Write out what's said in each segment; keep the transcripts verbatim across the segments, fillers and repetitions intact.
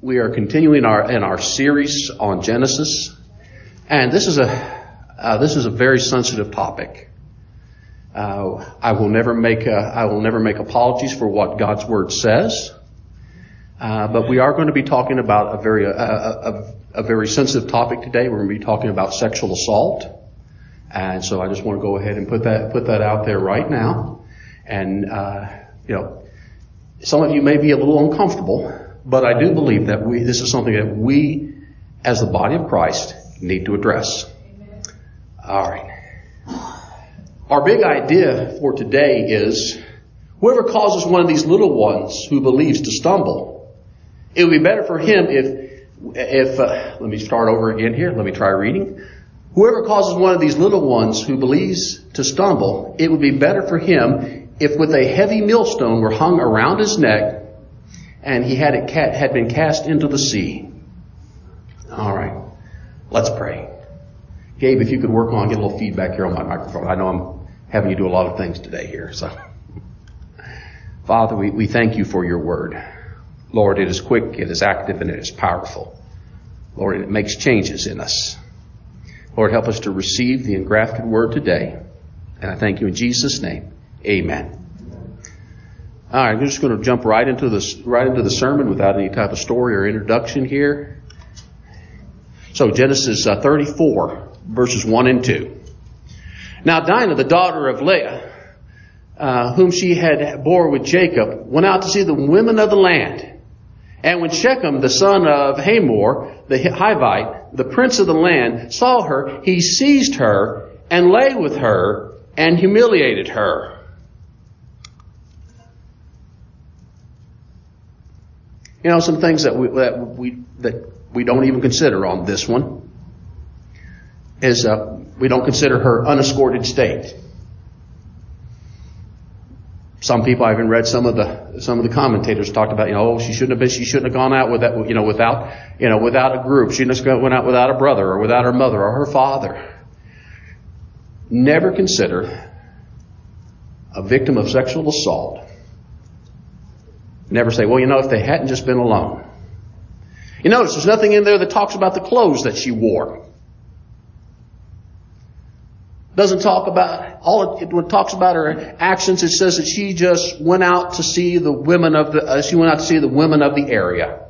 We are continuing our in our series on Genesis, and this is a uh, this is a very sensitive topic. Uh, I will never make a, I will never make apologies for what God's Word says, uh, but we are going to be talking about a very a, a, a very sensitive topic today. We're going to be talking about sexual assault, and so I just want to go ahead and put that put that out there right now. And uh, you know, some of you may be a little uncomfortable. But I do believe that we, this is something that we, as the body of Christ, need to address. Amen. All right. Our big idea for today is, whoever causes one of these little ones who believes to stumble, it would be better for him if, if, uh, let me start over again here. Let me try reading. Whoever causes one of these little ones who believes to stumble, it would be better for him if with a heavy millstone were hung around his neck, and he had it ca- had been cast into the sea. All right, let's pray. Gabe, if you could work on, get a little feedback here on my microphone. I know I'm having you do a lot of things today here. So, Father, we, we thank you for your word. Lord, it is quick, it is active, and it is powerful. Lord, it makes changes in us. Lord, help us to receive the engrafted word today. And I thank you in Jesus' name. Amen. All right, I'm just going to jump right into this, right into the sermon without any type of story or introduction here. So Genesis uh, thirty-four, verses one and two. Now Dinah, the daughter of Leah, uh, whom she had bore with Jacob, went out to see the women of the land. And when Shechem, the son of Hamor, the Hivite, the prince of the land, saw her, he seized her and lay with her and humiliated her. You know, some things that we, that we, that we don't even consider on this one is, uh, we don't consider her unescorted state. Some people, I even read some of the, some of the commentators talked about, you know, oh, she shouldn't have been, she shouldn't have gone out with that, you know, without, you know, without a group. She shouldn't have went out without a brother or without her mother or her father. Never consider a victim of sexual assault. Never say, well, you know, if they hadn't just been alone. You notice there's nothing in there that talks about the clothes that she wore. Doesn't talk about, all it, it talks about her actions. It says that she just went out to see the women of the, uh, she went out to see the women of the area.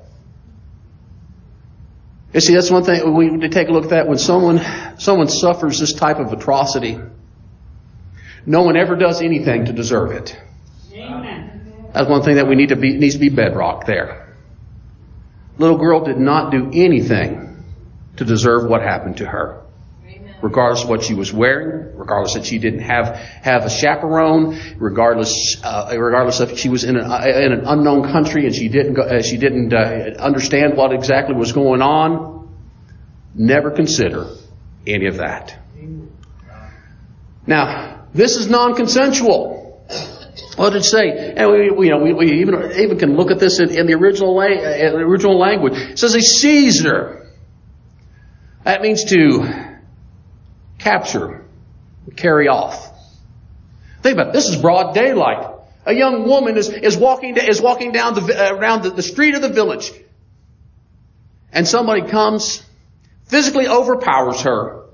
You see, that's one thing we need to take a look at that. When someone, someone suffers this type of atrocity, no one ever does anything to deserve it. Amen. That's one thing that we need to be, needs to be bedrock there. Little girl did not do anything to deserve what happened to her. Amen. Regardless of what she was wearing, regardless that she didn't have, have a chaperone, regardless, uh, regardless if she was in an, uh, in an unknown country and she didn't go, uh, she didn't, uh, understand what exactly was going on. Never consider any of that. Amen. Now, this is non-consensual. What did it say? And we, we, you know, we, we even even can look at this in, in the original la- in the original language. It says he seized her. That means to capture, carry off. Think about it. This is broad daylight. A young woman is is walking is walking down the uh, around the, the street of the village, and somebody comes, physically overpowers her,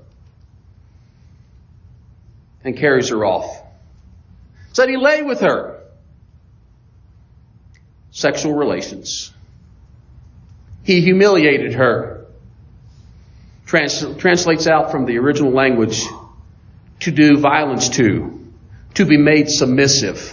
and carries her off. Said he lay with her. Sexual relations. He humiliated her. Trans- translates out from the original language, to do violence to, to be made submissive.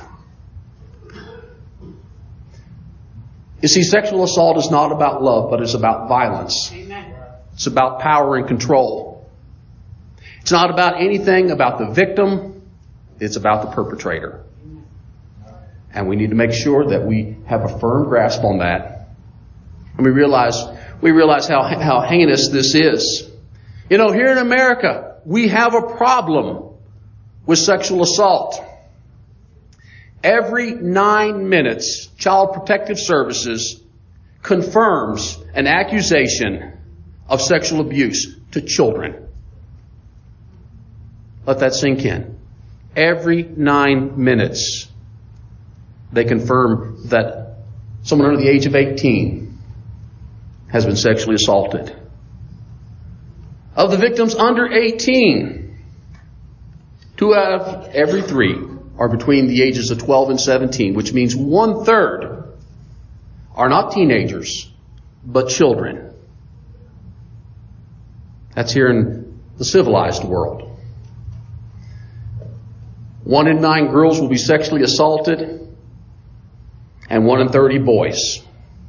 You see, sexual assault is not about love, but it's about violence. Amen. It's about power and control. It's not about anything about the victim. It's about the perpetrator. And we need to make sure that we have a firm grasp on that. And we realize, we realize how, how heinous this is. You know, here in America, we have a problem with sexual assault. Every nine minutes, Child Protective Services confirms an accusation of sexual abuse to children. Let that sink in. Every nine minutes, they confirm that someone under the age of eighteen has been sexually assaulted. Of the victims under eighteen, two out of every three are between the ages of twelve and seventeen, which means one third are not teenagers, but children. That's here in the civilized world. One in nine girls will be sexually assaulted, and one in thirty boys.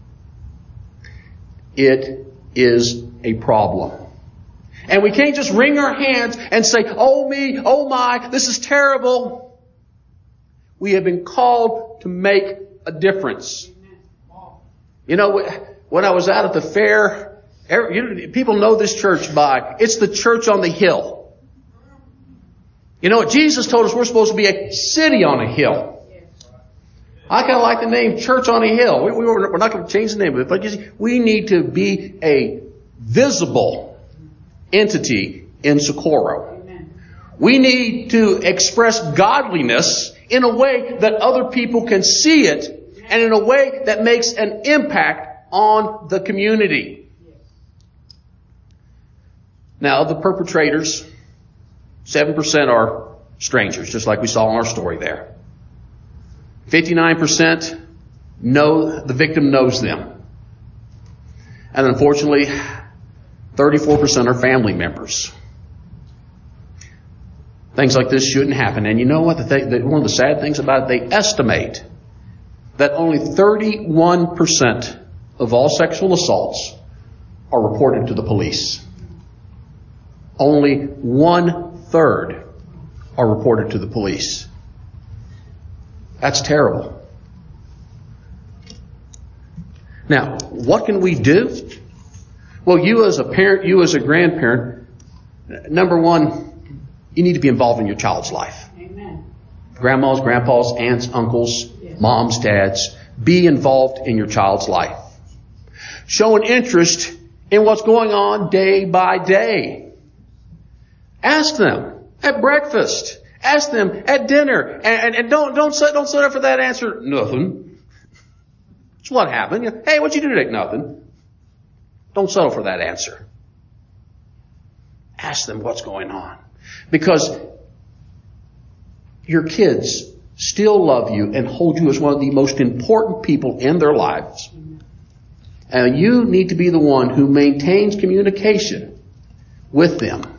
It is a problem. And we can't just wring our hands and say, oh me, oh my, this is terrible. We have been called to make a difference. You know, when I was out at the fair, people know this church by, it's the church on the hill. You know what? Jesus told us we're supposed to be a city on a hill. I kind of like the name Church on a Hill. We, we were, we're not going to change the name of it, but you see, we need to be a visible entity in Socorro. Amen. We need to express godliness in a way that other people can see it, and in a way that makes an impact on the community. Now, the perpetrators, seven percent are strangers, just like we saw in our story there. fifty-nine percent know the victim knows them. And unfortunately, thirty-four percent are family members. Things like this shouldn't happen. And you know what? The th- the, one of the sad things about it, they estimate that only thirty-one percent of all sexual assaults are reported to the police. Only one third are reported to the police. That's terrible. Now, what can we do? Well, you as a parent, you as a grandparent, number one, you need to be involved in your child's life. Amen. Grandmas, grandpas, aunts, uncles, yes. Moms, dads, be involved in your child's life. Show an interest in what's going on day by day. Ask them at breakfast. Ask them at dinner. And, and, and don't, don't, set, don't set up for that answer. Nothing. It's what happened. Hey, what'd you do today? Nothing. Don't settle for that answer. Ask them what's going on. Because your kids still love you and hold you as one of the most important people in their lives. And you need to be the one who maintains communication with them.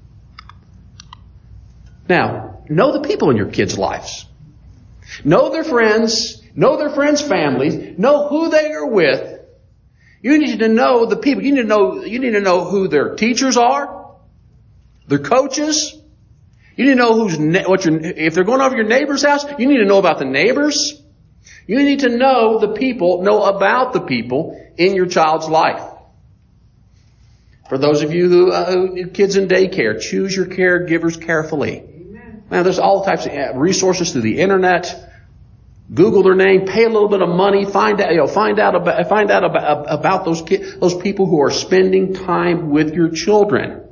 Now, know the people in your kids' lives. Know their friends. Know their friends' families. Know who they are with. You need to know the people. You need to know, you need to know who their teachers are, their coaches. You need to know who's, what your, if they're going over your neighbor's house, you need to know about the neighbors. You need to know the people, know about the people in your child's life. For those of you who, uh, who kids in daycare, choose your caregivers carefully. Now, there's all types of resources through the internet. Google their name, pay a little bit of money, find out, you know, find out about, find out about, about those kids, those people who are spending time with your children.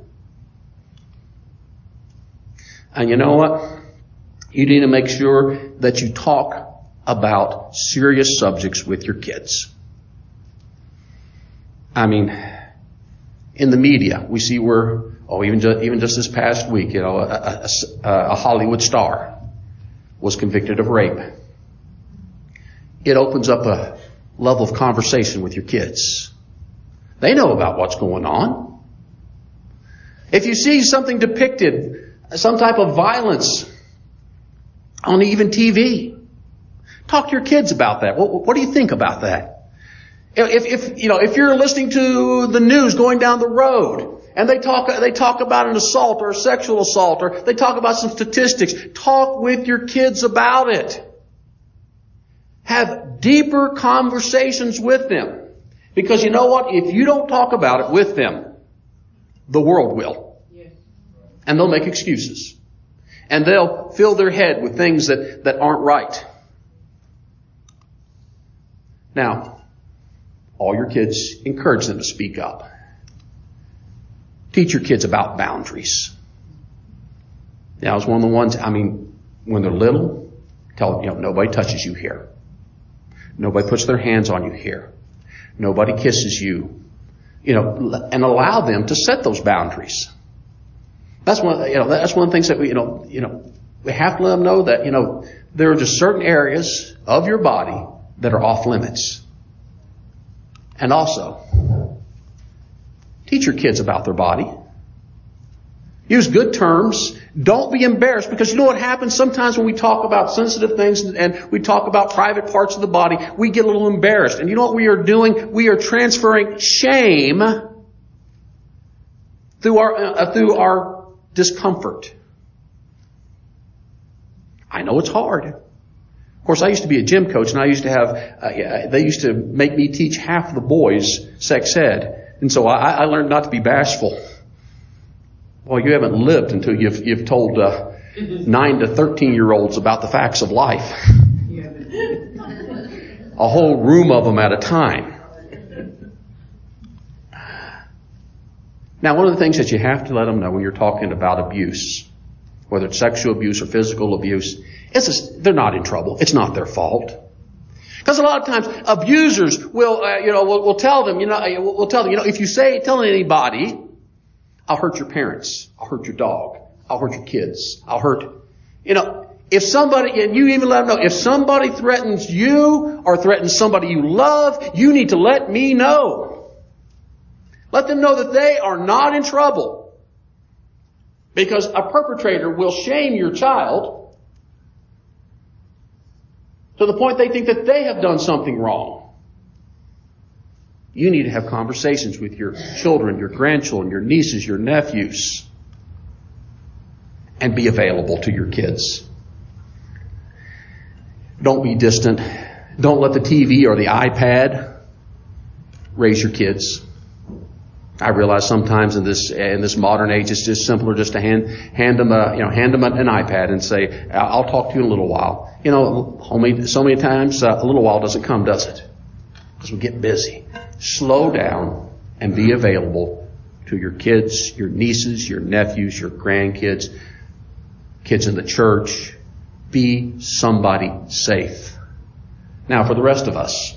And you know what? You need to make sure that you talk about serious subjects with your kids. I mean, in the media, we see where, oh, even just, even just this past week, you know, a, a, a Hollywood star was convicted of rape. It opens up a level of conversation with your kids. They know about what's going on. If you see something depicted, some type of violence on even T V, talk to your kids about that. What, what do you think about that? If, if, you know, if you're listening to the news going down the road and they talk, they talk about an assault or a sexual assault, or they talk about some statistics, talk with your kids about it. Have deeper conversations with them. Because you know what? If you don't talk about it with them, the world will. Yes. And they'll make excuses. And they'll fill their head with things that, that aren't right. Now, all your kids, encourage them to speak up. Teach your kids about boundaries. Now, it's one of the ones, I mean, when they're little, tell them, you know, nobody touches you here. Nobody puts their hands on you here. Nobody kisses you you know, and allow them to set those boundaries. That's one, you know, that's one of the things that we, you know, you know, we have to let them know that, you know, there are just certain areas of your body that are off limits. And also, teach your kids about their body. Use good terms. Don't be embarrassed, because you know what happens sometimes when we talk about sensitive things and we talk about private parts of the body, we get a little embarrassed. And you know what we are doing? We are transferring shame through our, uh, through our discomfort. I know it's hard. Of course, I used to be a gym coach, and I used to have, uh, they used to make me teach half the boys sex ed. And so I, I learned not to be bashful. Well, you haven't lived until you've, you've told uh, nine to thirteen year olds about the facts of life. A whole room of them at a time. Now, one of the things that you have to let them know when you're talking about abuse, whether it's sexual abuse or physical abuse, is just, they're not in trouble. It's not their fault. Because a lot of times abusers will, uh, you know, will, will tell them, you know, will, will tell them, you know, if you say, tell anybody, I'll hurt your parents. I'll hurt your dog. I'll hurt your kids. I'll hurt, you know, if somebody, and you even let them know, if somebody threatens you or threatens somebody you love, you need to let me know. Let them know that they are not in trouble. Because a perpetrator will shame your child to the point they think that they have done something wrong. You need to have conversations with your children, your grandchildren, your nieces, your nephews, and be available to your kids. Don't be distant. Don't let the T V or the iPad raise your kids. I realize sometimes in this in this modern age, it's just simpler just to hand hand them a you know hand them an iPad and say, "I'll talk to you in a little while." You know, only so many times uh, a little while doesn't come, does it? Because we get busy. Slow down and be available to your kids, your nieces, your nephews, your grandkids, kids in the church. Be somebody safe. Now, for the rest of us,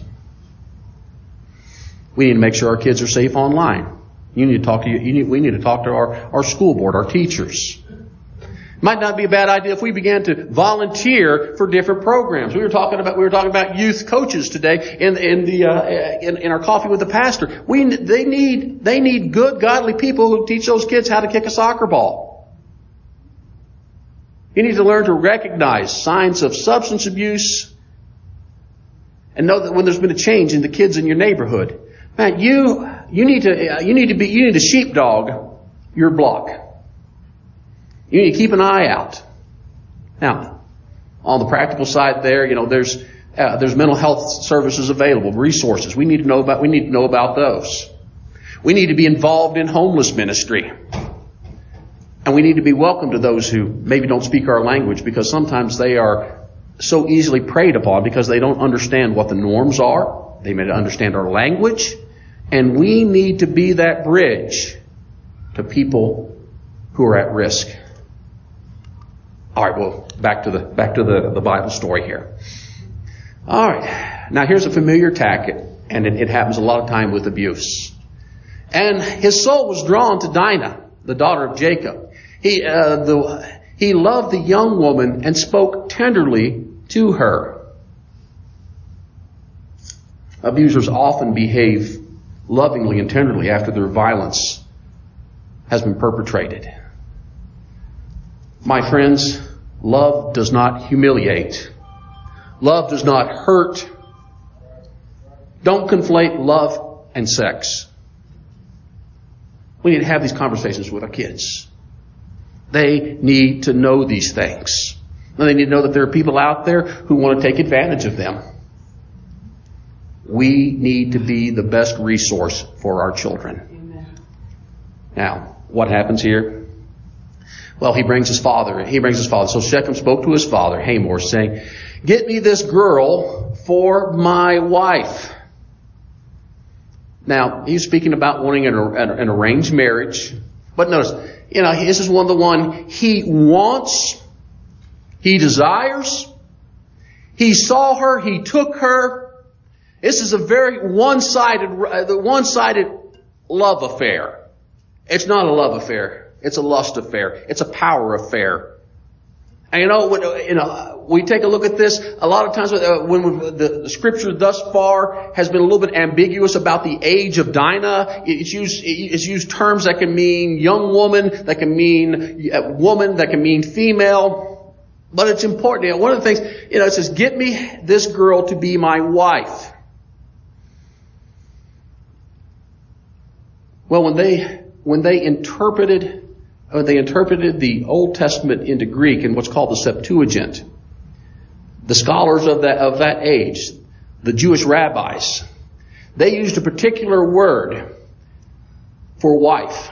we need to make sure our kids are safe online. You need to talk to you. you need, we need to talk to our, our school board, our teachers. Might not be a bad idea if we began to volunteer for different programs. We were talking about we were talking about youth coaches today in in the uh, in, in our coffee with the pastor. We they need they need good, godly people who teach those kids how to kick a soccer ball. You need to learn to recognize signs of substance abuse and know that when there's been a change in the kids in your neighborhood, man, you you need to you need to be you need to sheepdog your block. You need to keep an eye out. Now, on the practical side there, you know, there's uh, there's mental health services available, resources. We need to know about we need to know about those. We need to be involved in homeless ministry. And we need to be welcome to those who maybe don't speak our language, because sometimes they are so easily preyed upon because they don't understand what the norms are. They may not understand our language. And we need to be that bridge to people who are at risk. All right, well, back to the back to the, the Bible story here. All right, now here's a familiar tactic, and it, it happens a lot of time with abuse. And his soul was drawn to Dinah, the daughter of Jacob. He uh, the he loved the young woman and spoke tenderly to her. Abusers often behave lovingly and tenderly after their violence has been perpetrated. My friends, love does not humiliate. Love does not hurt. Don't conflate love and sex. We need to have these conversations with our kids. They need to know these things. And they need to know that there are people out there who want to take advantage of them. We need to be the best resource for our children. Amen. Now, what happens here? Well, he brings his father. He brings his father. So Shechem spoke to his father, Hamor, saying, "Get me this girl for my wife." Now, he's speaking about wanting an, an arranged marriage. But notice, you know, this is one of the one he wants, he desires. He saw her, he took her. This is a very one-sided, the one-sided love affair. It's not a love affair. It's a lust affair. It's a power affair. And you know, when, you know, we take a look at this, a lot of times when we, the, the scripture thus far has been a little bit ambiguous about the age of Dinah. It's used, it's used terms that can mean young woman, that can mean woman, that can mean female. But it's important. You know, one of the things, you know, it says, get me this girl to be my wife. Well, when they, when they interpreted When they interpreted the Old Testament into Greek in what's called the Septuagint, the scholars of that, of that age, the Jewish rabbis, they used a particular word for wife.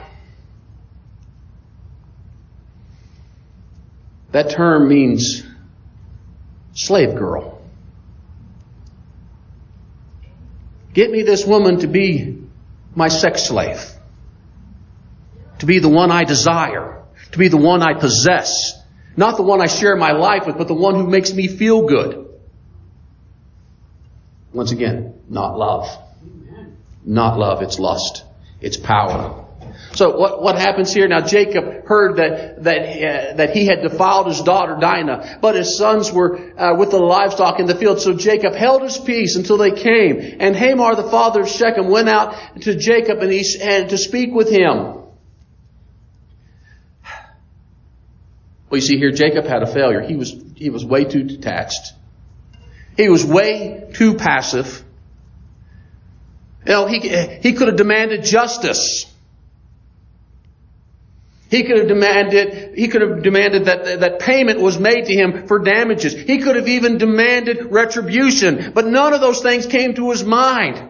That term means slave girl. Get me this woman to be my sex slave. To be the one I desire. To be the one I possess. Not the one I share my life with, but the one who makes me feel good. Once again, not love. Not love, it's lust. It's power. So what, what happens here? Now Jacob heard that, that, uh, that he had defiled his daughter Dinah, but his sons were uh, with the livestock in the field. So Jacob held his peace until they came. And Hamor, the father of Shechem, went out to Jacob and he, and to speak with him. Well, you see here, Jacob had a failure. He was, he was way too detached. He was way too passive. You know, he, he could have demanded justice. He could have demanded, he could have demanded that, that payment was made to him for damages. He could have even demanded retribution. But none of those things came to his mind.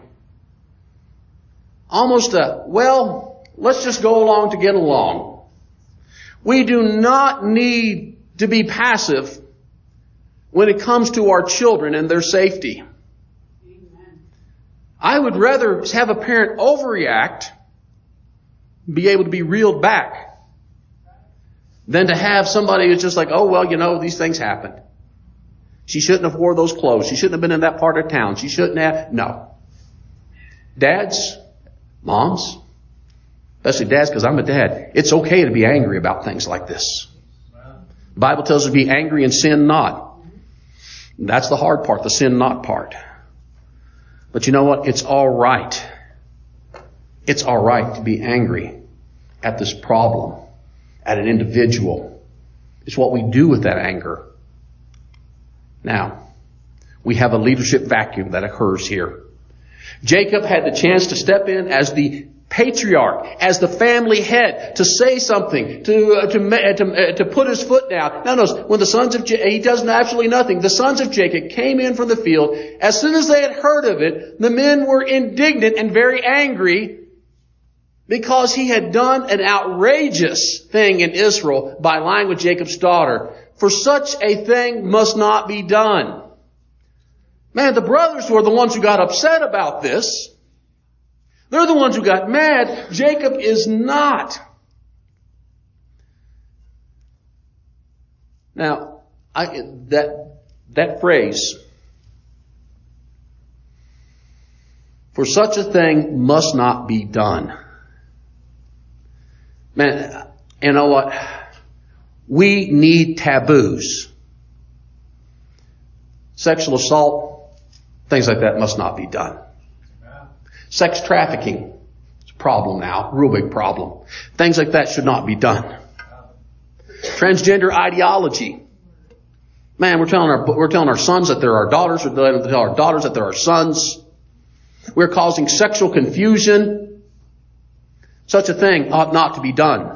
Almost a, well, let's just go along to get along. We do not need to be passive when it comes to our children and their safety. Amen. I would rather have a parent overreact, be able to be reeled back, than to have somebody who's just like, oh, well, you know, these things happen. She shouldn't have wore those clothes. She shouldn't have been in that part of town. She shouldn't have. No. Dads, moms, especially dads, because I'm a dad. It's okay to be angry about things like this. The Bible tells us to be angry and sin not. That's the hard part, the sin not part. But you know what? It's all right. It's all right to be angry at this problem, at an individual. It's what we do with that anger. Now, we have a leadership vacuum that occurs here. Jacob had the chance to step in as the patriarch, as the family head, to say something, to uh, to uh, to, uh, to put his foot down. Now notice, when the sons of J- he does absolutely nothing. The sons of Jacob came in from the field. As soon as they had heard of it, the men were indignant and very angry because he had done an outrageous thing in Israel by lying with Jacob's daughter. For such a thing must not be done. Man, the brothers were the ones who got upset about this. They're the ones who got mad. Jacob is not. Now, I, that, that phrase, for such a thing must not be done. Man, you know what? We need taboos. Sexual assault, things like that must not be done. Sex trafficking, it's a problem now, real big problem. Things like that should not be done. Transgender ideology. Man, we're telling our, we're telling our sons that they're our daughters, we're telling our daughters that they're our sons. We're causing sexual confusion. Such a thing ought not to be done.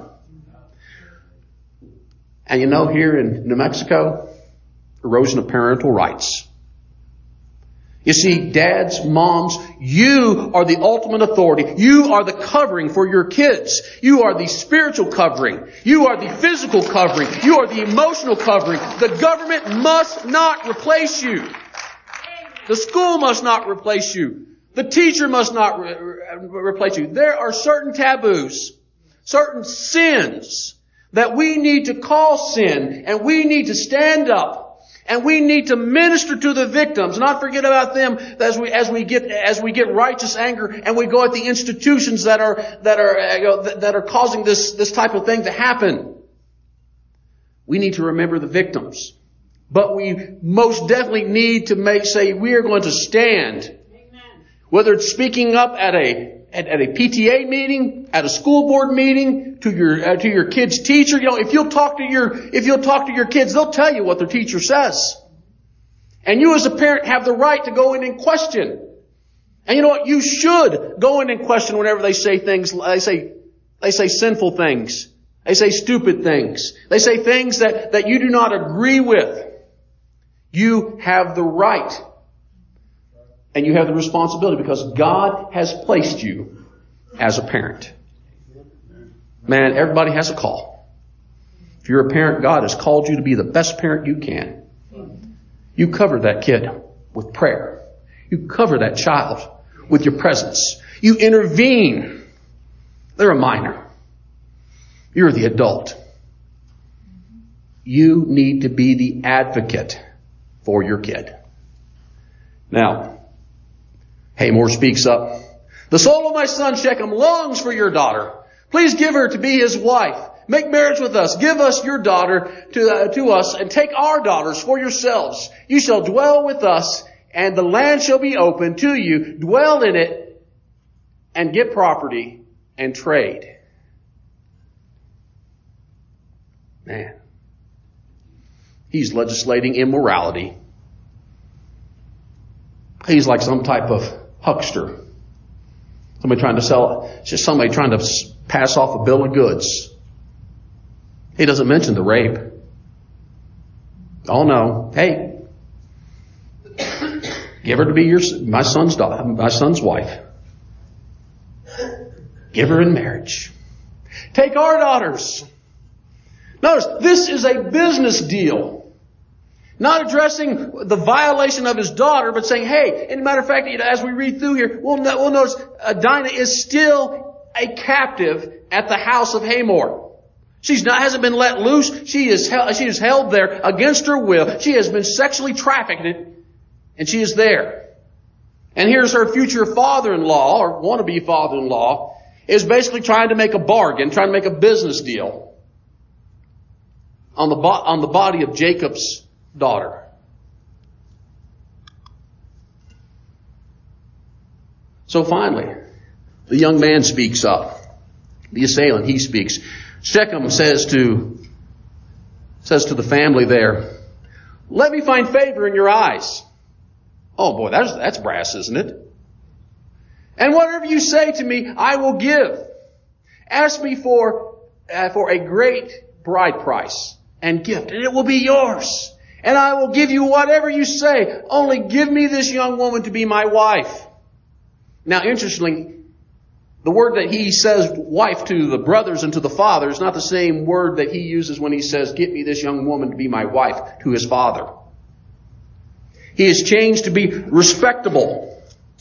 And you know, here in New Mexico, erosion of parental rights. You see, dads, moms, you are the ultimate authority. You are the covering for your kids. You are the spiritual covering. You are the physical covering. You are the emotional covering. The government must not replace you. The school must not replace you. The teacher must not re- re- replace you. There are certain taboos, certain sins that we need to call sin, and we need to stand up And we need to minister to the victims, not forget about them as we, as we get, as we get righteous anger and we go at the institutions that are, that are, you know, that are causing this, this type of thing to happen. We need to remember the victims. But we most definitely need to make, say, we are going to stand. Amen. Whether it's speaking up at a, at, at a P T A meeting, at a school board meeting, to your, uh, to your kid's teacher. You know, if you'll talk to your, if you'll talk to your kids, they'll tell you what their teacher says. And you as a parent have the right to go in and question. And you know what? You should go in and question whenever they say things, they say, they say sinful things. They say stupid things. They say things that, that you do not agree with. You have the right. And you have the responsibility because God has placed you as a parent. Man, everybody has a call. If you're a parent, God has called you to be the best parent you can. You cover that kid with prayer. You cover that child with your presence. You intervene. They're a minor. You're the adult. You need to be the advocate for your kid. Now, Hamor speaks up. The soul of my son Shechem longs for your daughter. Please give her to be his wife. Make marriage with us. Give us your daughter to, uh, to us and take our daughters for yourselves. You shall dwell with us and the land shall be open to you. Dwell in it and get property and trade. Man. He's legislating immorality. He's like some type of huckster. Somebody trying to sell, it's just somebody trying to pass off a bill of goods. He doesn't mention the rape. Oh no. Hey, give her to be your, my son's daughter, my son's wife. Give her in marriage. Take our daughters. Notice, this is a business deal. Not addressing the violation of his daughter, but saying, hey, and matter of fact, as we read through here, we'll, we'll notice uh, Dinah is still a captive at the house of Hamor. She's not, hasn't been let loose. She is, held, she is held there against her will. She has been sexually trafficked, and she is there. And here's her future father-in-law, or wannabe father-in-law, is basically trying to make a bargain, trying to make a business deal on the, bo- on the body of Jacob's daughter. So finally, the young man speaks up. The assailant, he speaks. Shechem says to, says to the family there, let me find favor in your eyes. Oh boy, that's, that's brass, isn't it? And whatever you say to me, I will give. Ask me for, uh, for a great bride price and gift, and it will be yours. And I will give you whatever you say. Only give me this young woman to be my wife. Now, interestingly, the word that he says wife to the brothers and to the father is not the same word that he uses when he says, get me this young woman to be my wife, to his father. He has changed to be respectable.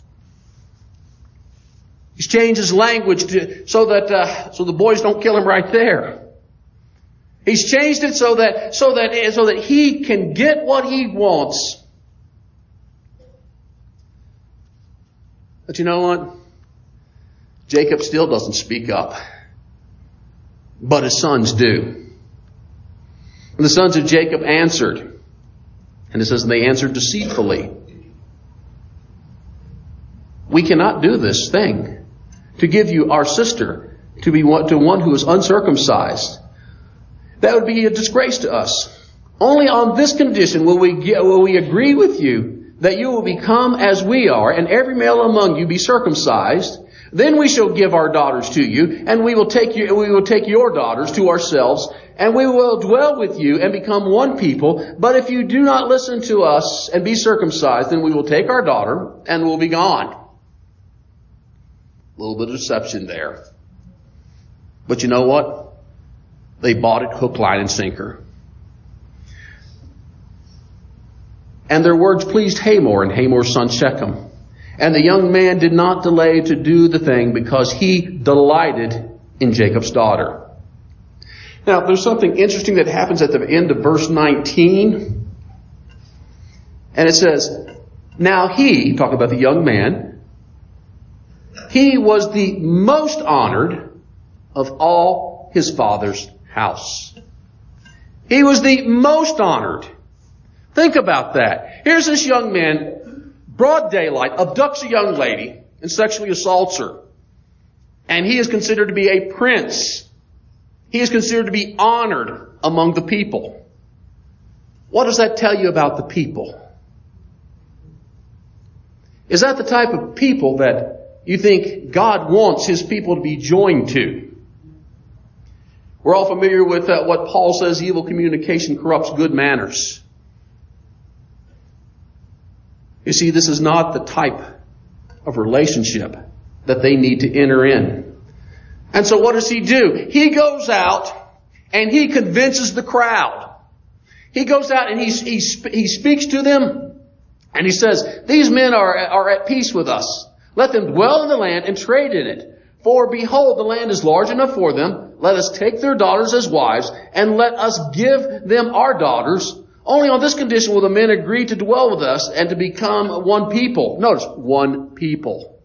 He's changed his language to, so that uh, so the boys don't kill him right there. He's changed it so that so that so that he can get what he wants. But you know what? Jacob still doesn't speak up. But his sons do. And the sons of Jacob answered. And it says, they answered deceitfully. We cannot do this thing to give you our sister to be one, to one who is uncircumcised. That would be a disgrace to us. Only on this condition will we will we agree with you that you will become as we are, and every male among you be circumcised. Then we shall give our daughters to you, and we will take you we will take your daughters to ourselves, and we will dwell with you and become one people. But if you do not listen to us and be circumcised, then we will take our daughter and we'll be gone. A little bit of deception there. But you know what? They bought it hook, line, and sinker. And their words pleased Hamor and Hamor's son Shechem. And the young man did not delay to do the thing because he delighted in Jacob's daughter. Now, there's something interesting that happens at the end of verse nineteen. And it says, now he, talking about the young man, he was the most honored of all his father's house. He was the most honored. Think about that. Here's this young man, broad daylight, abducts a young lady and sexually assaults her. And he is considered to be a prince. He is considered to be honored among the people. What does that tell you about the people? Is that the type of people that you think God wants His people to be joined to? We're all familiar with uh, what Paul says, evil communication corrupts good manners. You see, this is not the type of relationship that they need to enter in. And so what does he do? He goes out and he convinces the crowd. He goes out and he, he, he speaks to them and he says, these men are, are at peace with us. Let them dwell in the land and trade in it. For behold, the land is large enough for them. Let us take their daughters as wives and let us give them our daughters. Only on this condition will the men agree to dwell with us and to become one people. Notice, one people.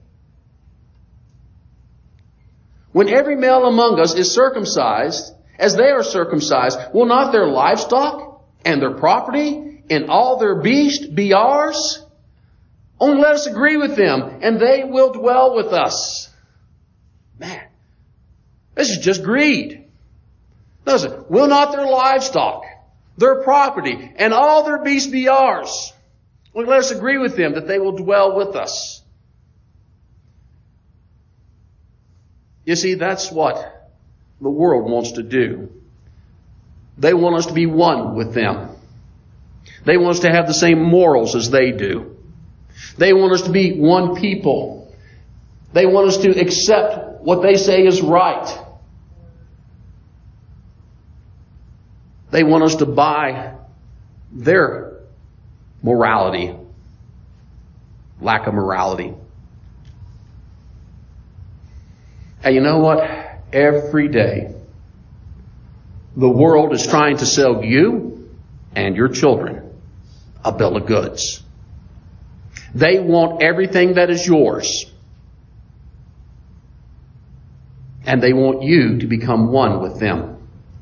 When every male among us is circumcised, as they are circumcised, will not their livestock and their property and all their beast be ours? Only let us agree with them, and they will dwell with us. Man, this is just greed. Listen, will not their livestock, their property, and all their beasts be ours? Only let us agree with them that they will dwell with us. You see, that's what the world wants to do. They want us to be one with them. They want us to have the same morals as they do. They want us to be one people. They want us to accept what they say is right. They want us to buy their morality, lack of morality. And you know what? Every day, the world is trying to sell you and your children a bill of goods. They want everything that is yours. And they want you to become one with them.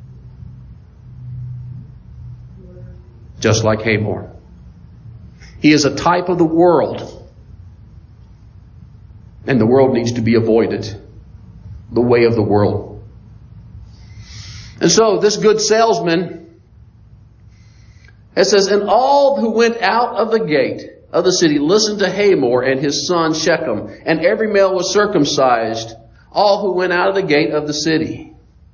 Just like Hamor. He is a type of the world. And the world needs to be avoided. The way of the world. And so this good salesman, it says, and all who went out of the gate of the city listened to Hamor and his son Shechem, and every male was circumcised, all who went out of the gate of the city.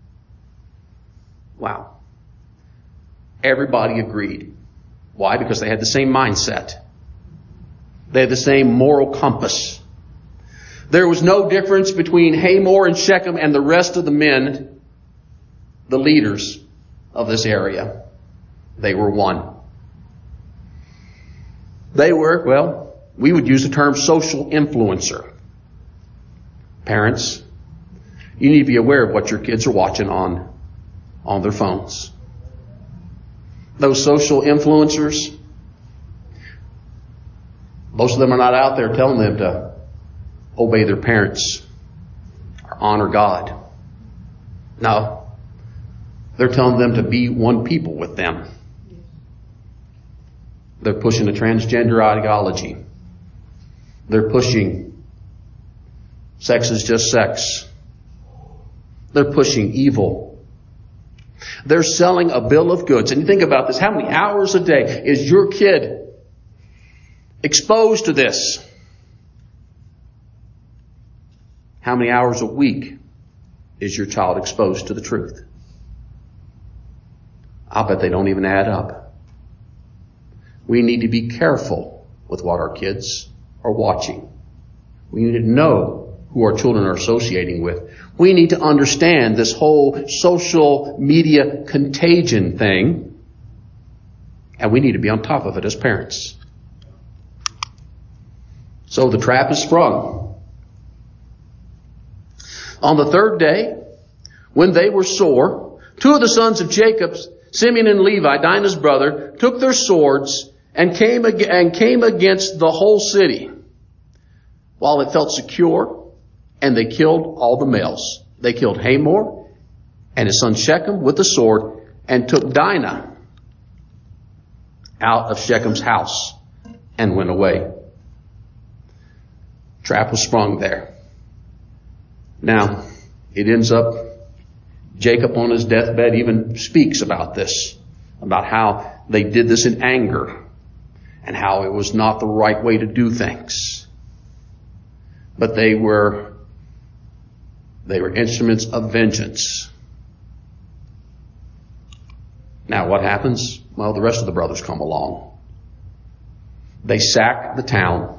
Wow. Everybody agreed. Why? Because they had the same mindset. They had the same moral compass. There was no difference between Hamor and Shechem and the rest of the men, the leaders of this area. They were one. They were, well, we would use the term social influencer. Parents, you need to be aware of what your kids are watching on, on their phones. Those social influencers, most of them are not out there telling them to obey their parents or honor God. No. They're telling them to be one people with them. They're pushing a transgender ideology. They're pushing sex is just sex. They're pushing evil. They're selling a bill of goods. And you think about this. How many hours a day is your kid exposed to this? How many hours a week is your child exposed to the truth? I'll bet they don't even add up. We need to be careful with what our kids are watching. We need to know who our children are associating with. We need to understand this whole social media contagion thing, and we need to be on top of it as parents. So the trap is sprung. On the third day, when they were sore, two of the sons of Jacob, Simeon and Levi, Dinah's brother, took their swords and came ag- and came against the whole city while it felt secure, and they killed all the males. They killed Hamor and his son Shechem with the sword, and took Dinah out of Shechem's house and went away. Trap was sprung there. Now, it ends up, Jacob on his deathbed even speaks about this, about how they did this in anger and how it was not the right way to do things. But they were, they were instruments of vengeance. Now what happens? Well, the rest of the brothers come along. They sack the town.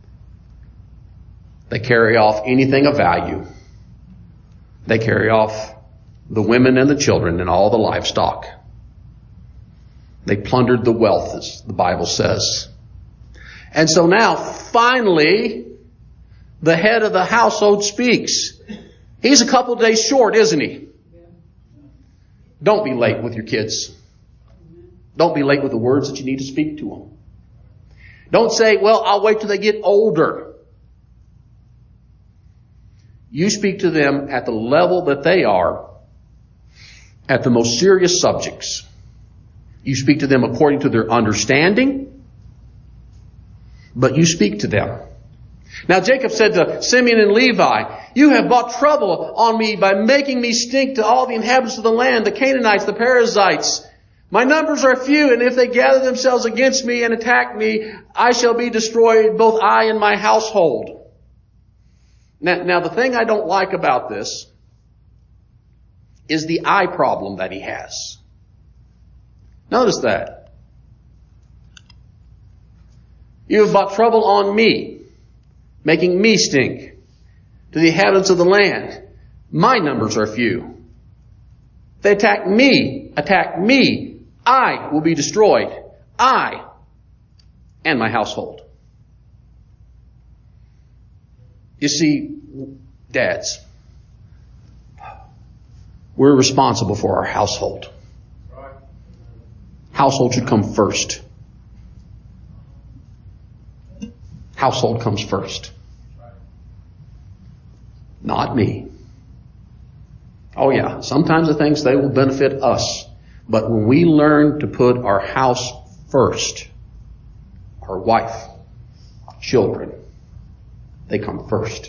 They carry off anything of value. They carry off the women and the children and all the livestock. They plundered the wealth, as the Bible says. And so now, finally, the head of the household speaks. He's a couple days short, isn't he? Don't be late with your kids. Don't be late with the words that you need to speak to them. Don't say, well, I'll wait till they get older. You speak to them at the level that they are, at the most serious subjects. You speak to them according to their understanding, but you speak to them. Now Jacob said to Simeon and Levi, you have brought trouble on me by making me stink to all the inhabitants of the land, the Canaanites, the Perizzites. My numbers are few, and if they gather themselves against me and attack me, I shall be destroyed, both I and my household. Now, now the thing I don't like about this is the I problem that he has. Notice that. You have brought trouble on me, making me stink to the inhabitants of the land. My numbers are few. If they attack me, attack me, I will be destroyed. I and my household. You see, dads, we're responsible for our household. Household should come first. Household comes first. Not me. Oh yeah, sometimes the things, they will benefit us. But when we learn to put our house first, our wife, our children, they come first.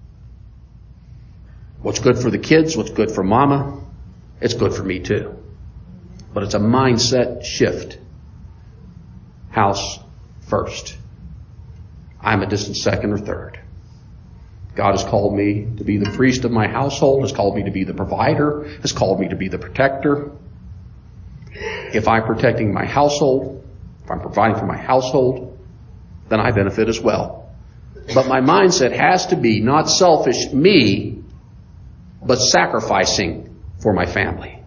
What's good for the kids, what's good for mama, it's good for me too. But it's a mindset shift. House first. I'm a distant second or third. God has called me to be the priest of my household, has called me to be the provider, has called me to be the protector. If I'm protecting my household, if I'm providing for my household, then I benefit as well. But my mindset has to be not selfish me, but sacrificing for my family.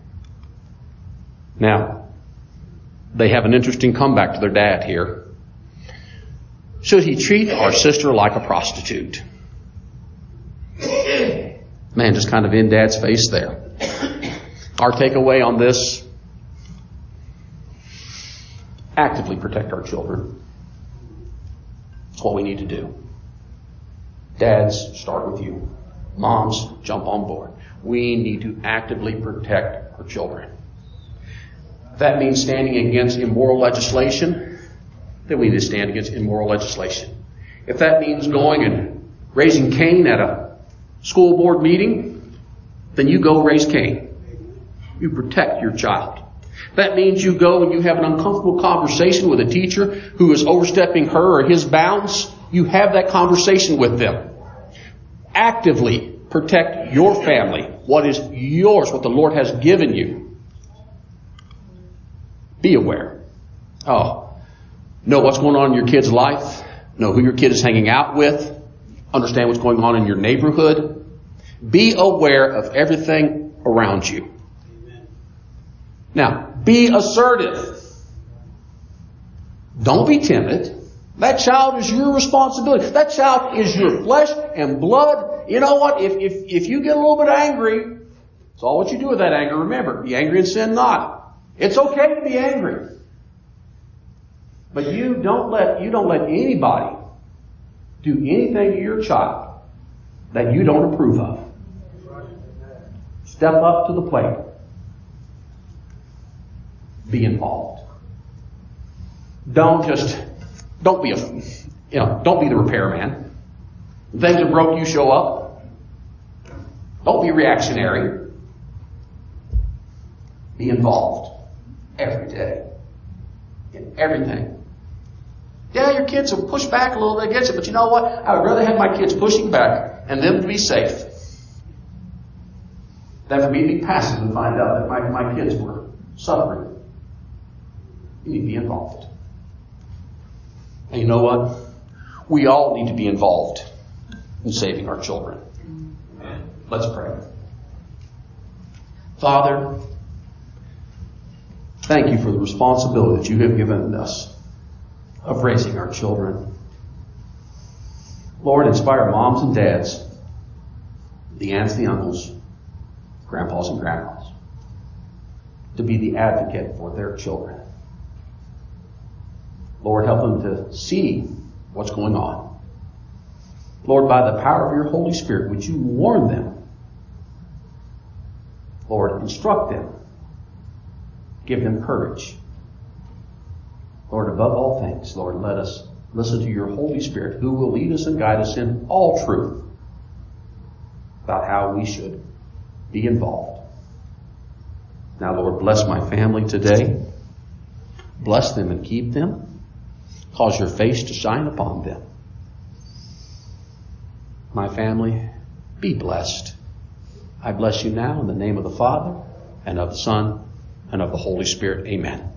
Now, they have an interesting comeback to their dad here. Should he treat our sister like a prostitute? Man, just kind of in Dad's face there. Our takeaway on this, actively protect our children. That's what we need to do. Dads, start with you. Moms, jump on board. We need to actively protect our children. If that means standing against immoral legislation, then we need to stand against immoral legislation. If that means going and raising Cain at a school board meeting, then you go raise Cain. You protect your child. If that means you go and you have an uncomfortable conversation with a teacher who is overstepping her or his bounds, you have that conversation with them. Actively protect your family, what is yours, what the Lord has given you. Be aware. Oh, know what's going on in your kid's life. Know who your kid is hanging out with. Understand what's going on in your neighborhood. Be aware of everything around you. Now, be assertive. Don't be timid. That child is your responsibility. That child is your flesh and blood. You know what? If, if, if you get a little bit angry, it's all what you do with that anger. Remember, be angry and sin not. It's okay to be angry. But you don't let, you don't let anybody do anything to your child that you don't approve of. Step up to the plate. Be involved. Don't just, don't be a, you know, don't be the repairman. Things that broke, you show up. Don't be reactionary. Be involved every day in everything. Yeah, your kids will push back a little bit against it, but you know what? I would rather have my kids pushing back and them to be safe than for me to be passive and find out that my, my kids were suffering. You need to be involved. And you know what? We all need to be involved in saving our children. Let's pray. Father, thank you for the responsibility that you have given us of raising our children. Lord, inspire moms and dads, the aunts, the uncles, grandpas and grandmas, to be the advocate for their children. Lord, help them to see what's going on. Lord, by the power of your Holy Spirit, would you warn them? Lord, instruct them. Give them courage. Lord, above all things, Lord, let us listen to your Holy Spirit, who will lead us and guide us in all truth about how we should be involved. Now, Lord, bless my family today. Bless them and keep them. Cause your face to shine upon them. My family, be blessed. I bless you now in the name of the Father, and of the Son, and of the Holy Spirit. Amen.